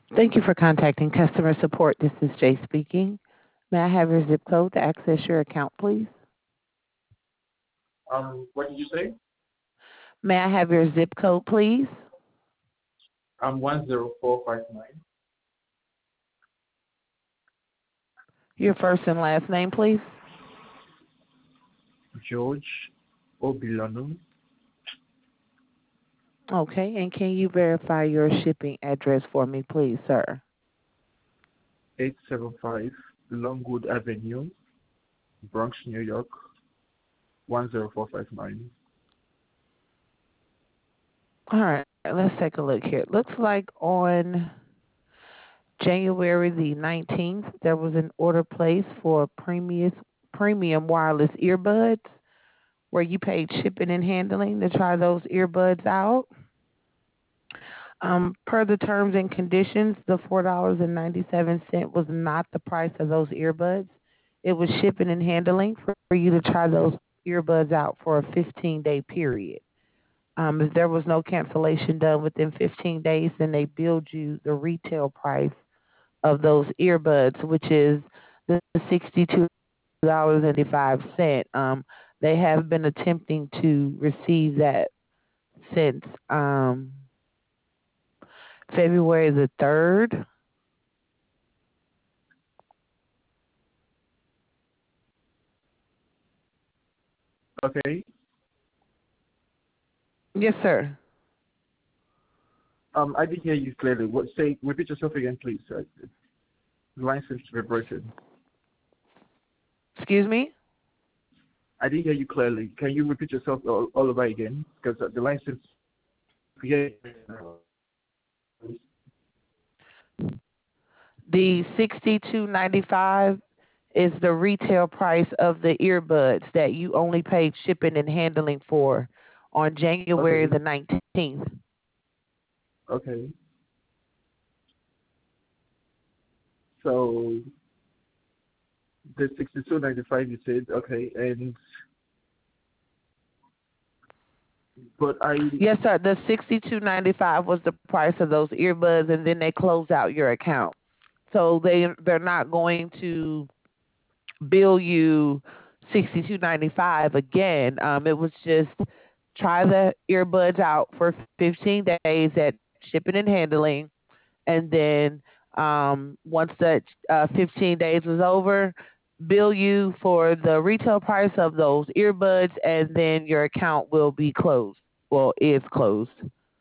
Thank you for contacting customer support. This is Jay speaking. May I have your zip code to access your account, please? What did you say? May I have your zip code, please? 10459. Your first and last name, please? George Obilonu. Okay, and can you verify your shipping address for me, please, sir? 875 Longwood Avenue, Bronx, New York, 10459. All right, let's take a look here. It looks like on January the 19th, there was an order placed for premium wireless earbuds where you paid shipping and handling to try those earbuds out. Per the terms and conditions, the $4.97 was not the price of those earbuds. It was shipping and handling for you to try those earbuds out for a 15-day period. If there was no cancellation done within 15 days, then they billed you the retail price of those earbuds, which is the $62.85. They have been attempting to receive that since February the 3rd. Okay. Yes, sir. I didn't hear you clearly. Repeat yourself again, please. The line seems to be broken. Excuse me? I didn't hear you clearly. Can you repeat yourself all over again? Because the line seems to hear. The 62.95 is the retail price of the earbuds that you only paid shipping and handling for on January Okay. the 19th. Okay. So the 62.95 you said, okay, and but I Yes, sir. The 62.95 was the price of those earbuds, and then they closed out your account. So they're not going to bill you 62.95 again. It was just try the earbuds out for 15 days at shipping and handling, and then once that 15 days was over, bill you for the retail price of those earbuds, and then your account will be closed. Well, is closed.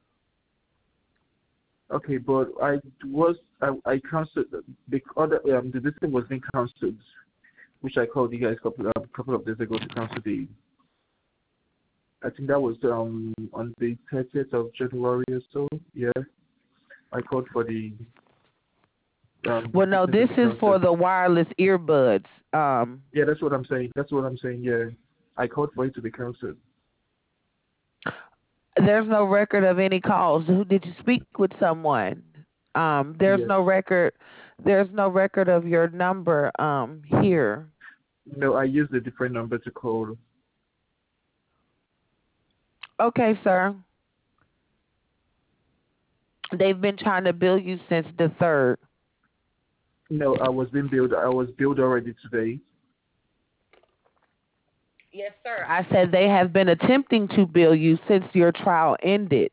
okay, but I cancelled the other the listing was being cancelled, which I called you guys couple of days ago to cancel the. I think that was on the 30th of January or so. Yeah, I called for the Well, no, listing to this be is for cancelled. the wireless earbuds. Yeah, that's what I'm saying. That's what I'm saying. Yeah, I called for it to be cancelled. There's no record of any calls. Who did you speak with someone? There's Yes. no record. There's no record of your number here. No, I used a different number to call. Okay, sir. They've been trying to bill you since the 3rd. No, I was being billed. I was billed already today. Yes, sir. I said they have been attempting to bill you since your trial ended.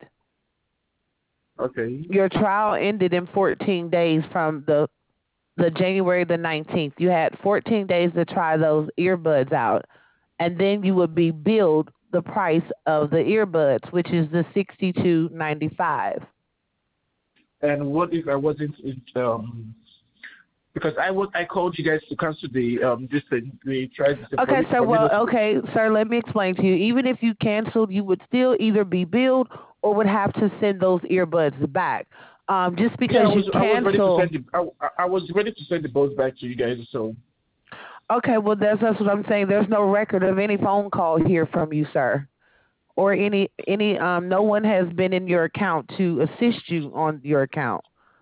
Okay. Your trial ended in 14 days from the January the 19th. You had 14 days to try those earbuds out, and then you would be billed the price of the earbuds, which is the 62.95. And what if I wasn't because I called you guys to cancel the this thing. We tried this Okay, sir. for me Well, not to. okay, sir. Let me explain to you. Even if you canceled, you would still either be billed or would have to send those earbuds back. Just Yeah, because you I was ready to cancel. send the I was ready to send the both back to you guys. So Okay, well, that's what I'm saying. There's no record of any phone call here from you, sir, or any. No one has been in your account to assist you on your account.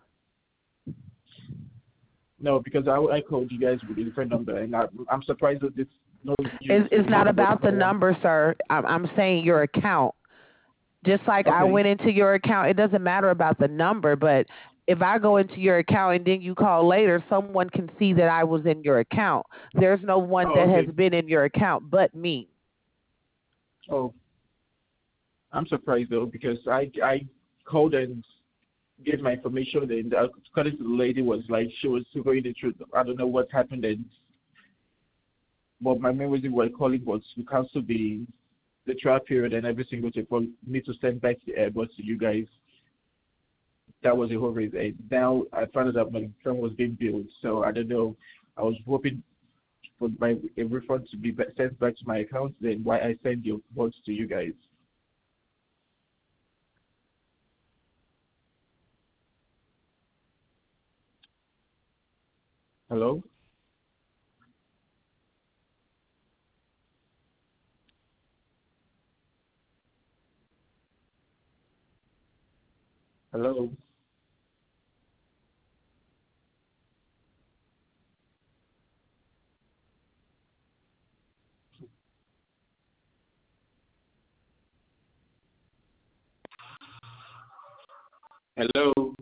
no, because I called you guys with a different number, and I'm surprised that this no It's not about no the one. number, sir. I'm saying your account. Just like I Okay. went into your account, it doesn't matter about the number, but if I go into your account and then you call later, someone can see that I was in your account. There's no one Oh, that has okay. been in your account but me. Oh, I'm surprised though because I called and gave my information, and according to the lady was like she was super the truth. I don't know what happened, and but my main reason why calling was to cancel the trial period and every single thing for me to send back the AirBuds to you guys. That was the whole reason. And now I found out my phone was being billed, so I don't know. I was hoping for my a refund to be sent back to my account. Then why I send your bots to you guys? Hello, hello, hello,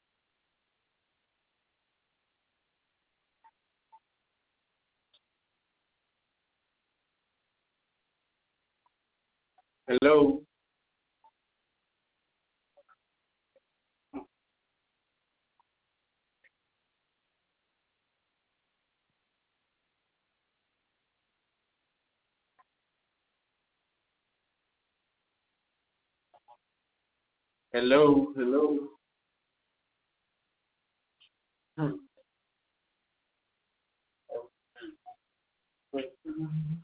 hello, hello, hello. Hmm.